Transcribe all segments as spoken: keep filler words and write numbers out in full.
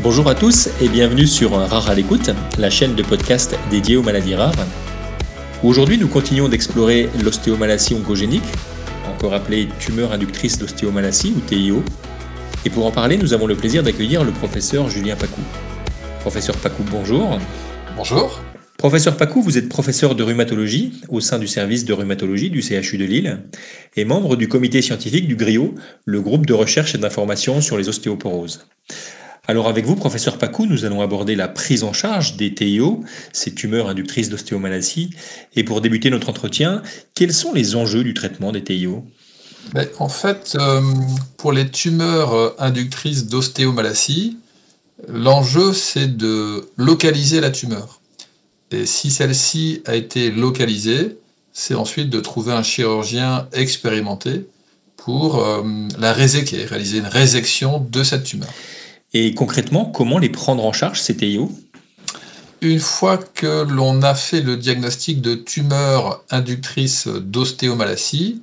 Bonjour à tous et bienvenue sur Rare à l'écoute, la chaîne de podcast dédiée aux maladies rares. Aujourd'hui, nous continuons d'explorer l'ostéomalacie oncogénique, encore appelée tumeur inductrice d'ostéomalacie ou T I O. Et pour en parler, nous avons le plaisir d'accueillir le professeur Julien Pacou. Professeur Pacou, bonjour. Bonjour. Professeur Pacou, vous êtes professeur de rhumatologie au sein du service de rhumatologie du C H U de Lille et membre du comité scientifique du GRIO, le groupe de recherche et d'information sur les ostéoporoses. Alors avec vous, professeur Pacou, nous allons aborder la prise en charge des T I O, ces tumeurs inductrices d'ostéomalacie. Et pour débuter notre entretien, quels sont les enjeux du traitement des T I O ? Mais en fait, euh, pour les tumeurs inductrices d'ostéomalacie, l'enjeu c'est de localiser la tumeur. Et si celle-ci a été localisée, c'est ensuite de trouver un chirurgien expérimenté pour euh, la réséquer, réaliser une résection de cette tumeur. Et concrètement, comment les prendre en charge, ces T I O ? Une fois que l'on a fait le diagnostic de tumeur inductrice d'ostéomalacie,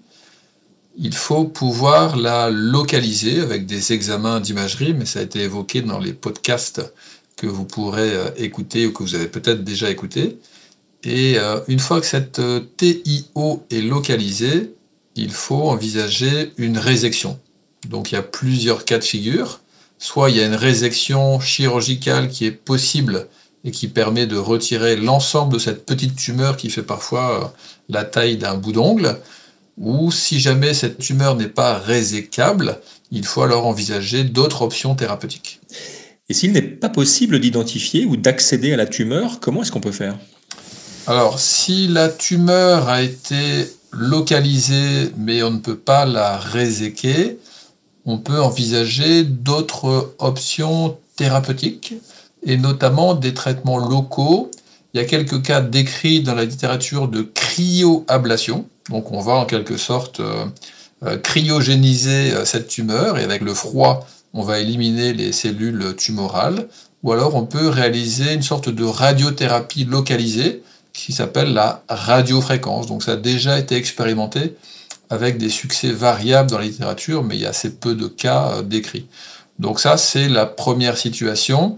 il faut pouvoir la localiser avec des examens d'imagerie, mais ça a été évoqué dans les podcasts que vous pourrez écouter ou que vous avez peut-être déjà écouté. Et une fois que cette T I O est localisée, il faut envisager une résection. Donc il y a plusieurs cas de figure. Soit il y a une résection chirurgicale qui est possible et qui permet de retirer l'ensemble de cette petite tumeur qui fait parfois la taille d'un bout d'ongle, ou si jamais cette tumeur n'est pas résécable, il faut alors envisager d'autres options thérapeutiques. Et s'il n'est pas possible d'identifier ou d'accéder à la tumeur, comment est-ce qu'on peut faire ? Alors, si la tumeur a été localisée mais on ne peut pas la réséquer, on peut envisager d'autres options thérapeutiques et notamment des traitements locaux. Il y a quelques cas décrits dans la littérature de cryoablation. Donc on va en quelque sorte euh, euh, cryogéniser euh, cette tumeur et avec le froid, on va éliminer les cellules tumorales. Ou alors on peut réaliser une sorte de radiothérapie localisée qui s'appelle la radiofréquence. Donc ça a déjà été expérimenté avec des succès variables dans la littérature, mais il y a assez peu de cas euh, décrits. Donc ça, c'est la première situation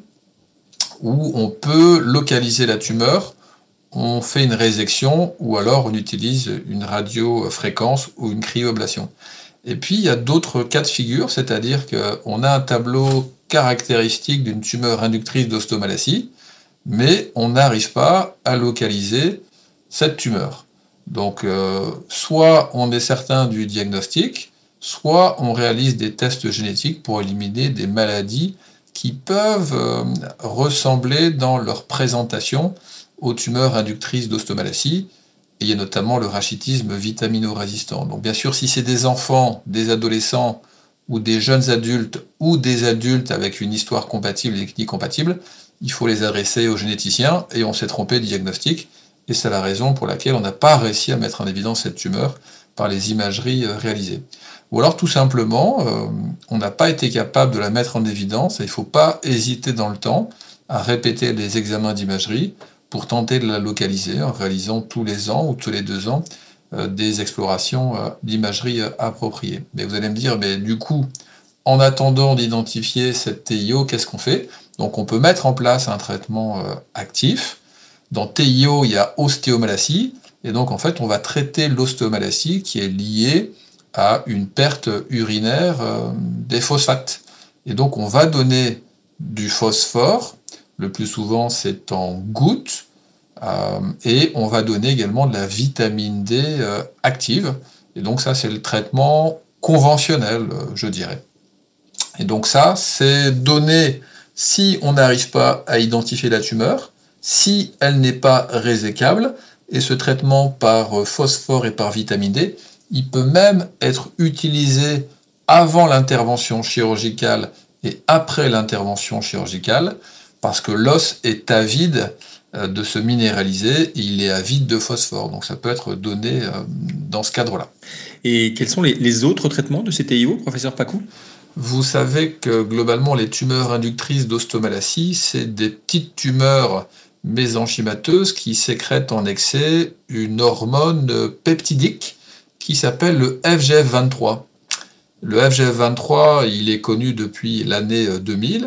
où on peut localiser la tumeur, on fait une résection ou alors on utilise une radiofréquence ou une cryoablation. Et puis il y a d'autres cas de figure, c'est-à-dire qu'on a un tableau caractéristique d'une tumeur inductrice d'ostéomalacie, mais on n'arrive pas à localiser cette tumeur. Donc euh, soit on est certain du diagnostic, soit on réalise des tests génétiques pour éliminer des maladies qui peuvent euh, ressembler dans leur présentation aux tumeurs inductrices d'ostéomalacie. Et il y a notamment le rachitisme vitamino-résistant. Donc bien sûr, si c'est des enfants, des adolescents ou des jeunes adultes ou des adultes avec une histoire compatible et une clinique compatible, il faut les adresser aux généticiens et on s'est trompé de diagnostic. Et c'est la raison pour laquelle on n'a pas réussi à mettre en évidence cette tumeur par les imageries réalisées. Ou alors tout simplement, euh, on n'a pas été capable de la mettre en évidence et il ne faut pas hésiter dans le temps à répéter les examens d'imagerie pour tenter de la localiser en réalisant tous les ans ou tous les deux ans euh, des explorations euh, d'imagerie euh, appropriées. Mais vous allez me dire, mais du coup, en attendant d'identifier cette T I O, qu'est-ce qu'on fait ? Donc on peut mettre en place un traitement euh, actif. Dans T I O, il y a ostéomalacie, et donc en fait, on va traiter l'ostéomalacie qui est liée à une perte urinaire euh, des phosphates. Et donc on va donner du phosphore, le plus souvent c'est en gouttes, euh, et on va donner également de la vitamine D euh, active. Et donc ça, c'est le traitement conventionnel, euh, je dirais. Et donc ça, c'est donné si on n'arrive pas à identifier la tumeur, si elle n'est pas résécable, et ce traitement par phosphore et par vitamine D, il peut même être utilisé avant l'intervention chirurgicale et après l'intervention chirurgicale, parce que l'os est avide de se minéraliser, et il est avide de phosphore, donc ça peut être donné dans ce cadre-là. Et quels sont les, les autres traitements de ces T I O, professeur Pacou ? Vous savez que globalement, les tumeurs inductrices d'ostéomalacie, c'est des petites tumeurs mésenchymateuses qui sécrètent en excès une hormone peptidique qui s'appelle le F G F vingt-trois. Le F G F vingt-trois, il est connu depuis l'année deux mille.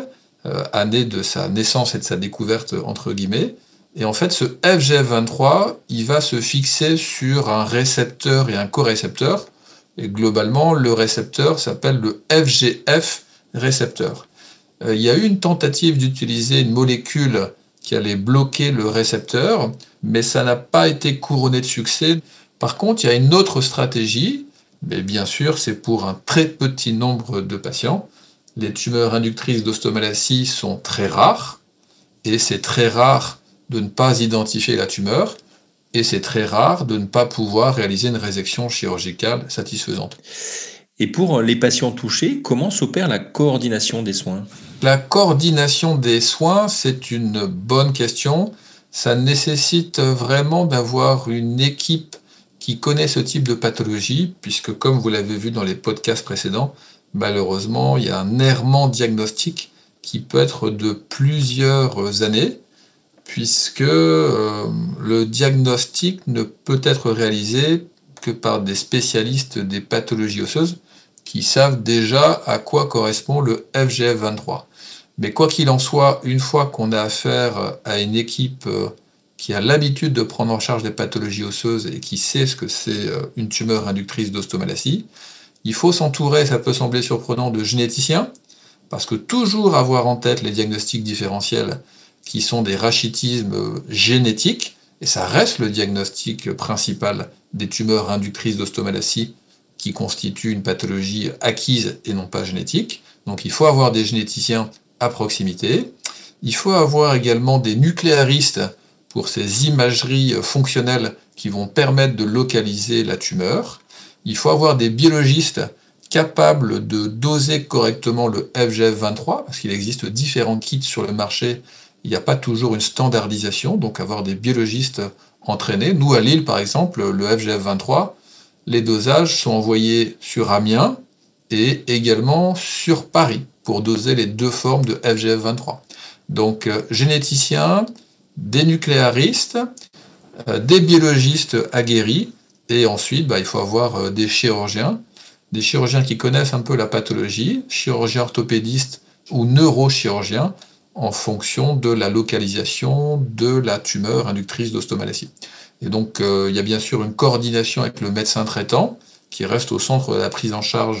euh, année de sa naissance et de sa découverte, entre guillemets. Et en fait, ce F G F vingt-trois, il va se fixer sur un récepteur et un corécepteur. Et globalement, le récepteur s'appelle le F G F récepteur. Euh, il y a eu une tentative d'utiliser une molécule qui allait bloquer le récepteur, mais ça n'a pas été couronné de succès. Par contre, il y a une autre stratégie, mais bien sûr, c'est pour un très petit nombre de patients. Les tumeurs inductrices d'ostomalacie sont très rares, et c'est très rare de ne pas identifier la tumeur, et c'est très rare de ne pas pouvoir réaliser une résection chirurgicale satisfaisante. Et pour les patients touchés, comment s'opère la coordination des soins ? La coordination des soins, c'est une bonne question. Ça nécessite vraiment d'avoir une équipe qui connaît ce type de pathologie, puisque comme vous l'avez vu dans les podcasts précédents, malheureusement, il y a un errement diagnostique qui peut être de plusieurs années, puisque euh, le diagnostic ne peut être réalisé que par des spécialistes des pathologies osseuses qui savent déjà à quoi correspond le F G F vingt-trois. Mais quoi qu'il en soit, une fois qu'on a affaire à une équipe qui a l'habitude de prendre en charge des pathologies osseuses et qui sait ce que c'est une tumeur inductrice d'ostomalacie, il faut s'entourer, ça peut sembler surprenant, de généticiens, parce que toujours avoir en tête les diagnostics différentiels qui sont des rachitismes génétiques, et ça reste le diagnostic principal des tumeurs inductrices d'ostomalacie qui constituent une pathologie acquise et non pas génétique. Donc il faut avoir des généticiens à proximité. Il faut avoir également des nucléaristes pour ces imageries fonctionnelles qui vont permettre de localiser la tumeur. Il faut avoir des biologistes capables de doser correctement le F G F vingt-trois, parce qu'il existe différents kits sur le marché. Il n'y a pas toujours une standardisation, donc avoir des biologistes entraînés. Nous, à Lille, par exemple, le F G F vingt-trois, les dosages sont envoyés sur Amiens et également sur Paris pour doser les deux formes de F G F vingt-trois. Donc, euh, généticiens, des nucléaristes, euh, des biologistes aguerris, et ensuite, bah, il faut avoir euh, des chirurgiens, des chirurgiens qui connaissent un peu la pathologie, chirurgiens orthopédistes ou neurochirurgiens, en fonction de la localisation de la tumeur inductrice d'ostomalacie. Et donc, euh, il y a bien sûr une coordination avec le médecin traitant, qui reste au centre de la prise en charge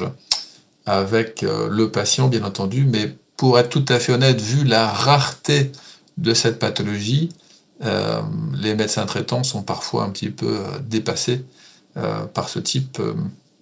avec euh, le patient, bien entendu, mais pour être tout à fait honnête, vu la rareté de cette pathologie, euh, les médecins traitants sont parfois un petit peu euh, dépassés euh, par ce type euh,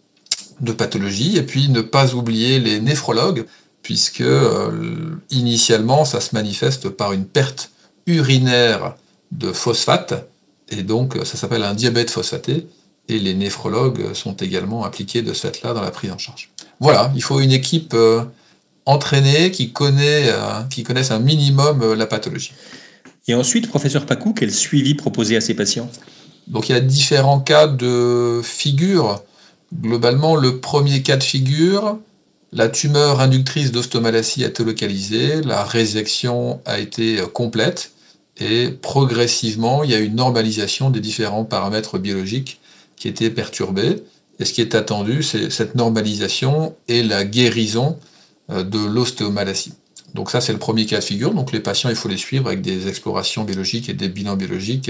de pathologie. Et puis, ne pas oublier les néphrologues, puisque euh, initialement, ça se manifeste par une perte urinaire de phosphate, et donc ça s'appelle un diabète phosphaté, et les néphrologues sont également impliqués de ce fait-là dans la prise en charge. Voilà, il faut une équipe euh, entraînée qui, connaît, euh, qui connaisse un minimum euh, la pathologie. Et ensuite, professeur Pacou, quel suivi proposer à ces patients ? Donc il y a différents cas de figure. Globalement, le premier cas de figure, la tumeur inductrice d'ostomalacie a été localisée, la résection a été complète, et progressivement, il y a une normalisation des différents paramètres biologiques qui étaient perturbés. Et ce qui est attendu, c'est cette normalisation et la guérison de l'ostéomalacie. Donc ça, c'est le premier cas de figure. Donc les patients, il faut les suivre avec des explorations biologiques et des bilans biologiques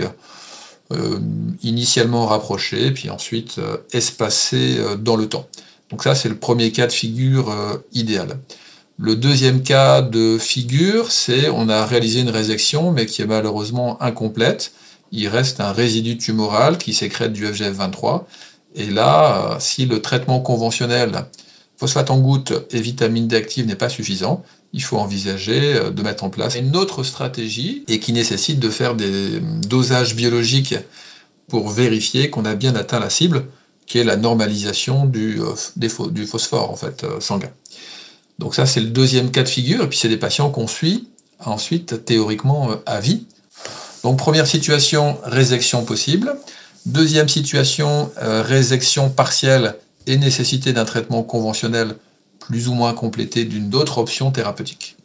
euh, initialement rapprochés, puis ensuite euh, espacés euh, dans le temps. Donc ça, c'est le premier cas de figure euh, idéal. Le deuxième cas de figure, c'est on a réalisé une résection, mais qui est malheureusement incomplète. Il reste un résidu tumoral qui sécrète du F G F vingt-trois. Et là, si le traitement conventionnel, phosphate en goutte et vitamine D active n'est pas suffisant, il faut envisager de mettre en place une autre stratégie et qui nécessite de faire des dosages biologiques pour vérifier qu'on a bien atteint la cible, qui est la normalisation du, du phosphore en fait, sanguin. Donc ça, c'est le deuxième cas de figure, et puis c'est des patients qu'on suit ensuite théoriquement à vie. Donc première situation, résection possible. Deuxième situation, euh, résection partielle et nécessité d'un traitement conventionnel plus ou moins complété d'une autre option thérapeutique.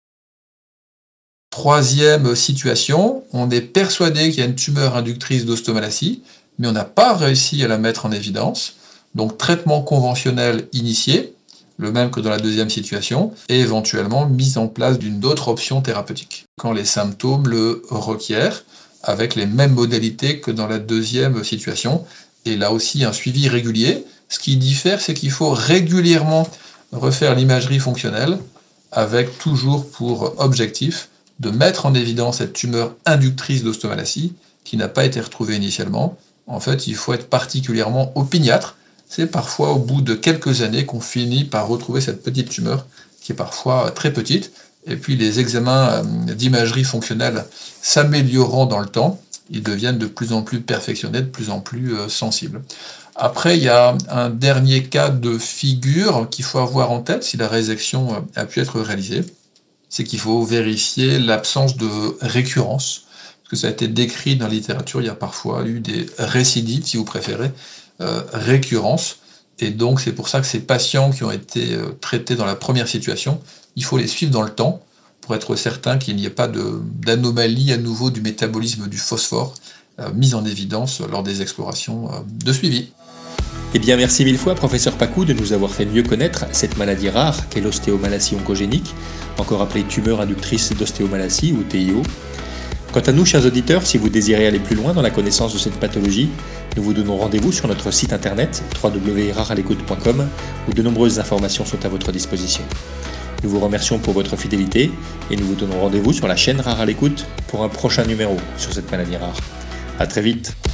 Troisième situation, on est persuadé qu'il y a une tumeur inductrice d'ostomalacie, mais on n'a pas réussi à la mettre en évidence. Donc traitement conventionnel initié, le même que dans la deuxième situation, et éventuellement mise en place d'une autre option thérapeutique, quand les symptômes le requièrent, avec les mêmes modalités que dans la deuxième situation, et là aussi un suivi régulier. Ce qui diffère, c'est qu'il faut régulièrement refaire l'imagerie fonctionnelle, avec toujours pour objectif de mettre en évidence cette tumeur inductrice d'ostomalacie, qui n'a pas été retrouvée initialement. En fait, il faut être particulièrement opiniâtre. C'est parfois au bout de quelques années qu'on finit par retrouver cette petite tumeur, qui est parfois très petite, et puis les examens d'imagerie fonctionnelle s'améliorant dans le temps, ils deviennent de plus en plus perfectionnés, de plus en plus sensibles. Après, il y a un dernier cas de figure qu'il faut avoir en tête si la résection a pu être réalisée, c'est qu'il faut vérifier l'absence de récurrence, parce que ça a été décrit dans la littérature, il y a parfois eu des récidives, si vous préférez, euh, récurrence, et donc c'est pour ça que ces patients qui ont été euh, traités dans la première situation, il faut les suivre dans le temps, pour être certain qu'il n'y ait pas de, d'anomalie à nouveau du métabolisme du phosphore, euh, mise en évidence lors des explorations euh, de suivi. Eh bien, merci mille fois, professeur Pacou, de nous avoir fait mieux connaître cette maladie rare qu'est l'ostéomalacie oncogénique, encore appelée tumeur inductrice d'ostéomalacie ou T I O. Quant à nous, chers auditeurs, si vous désirez aller plus loin dans la connaissance de cette pathologie, nous vous donnons rendez-vous sur notre site internet w w w point rare à l'écoute point com où de nombreuses informations sont à votre disposition. Nous vous remercions pour votre fidélité et nous vous donnons rendez-vous sur la chaîne Rare à l'écoute pour un prochain numéro sur cette maladie rare. À très vite.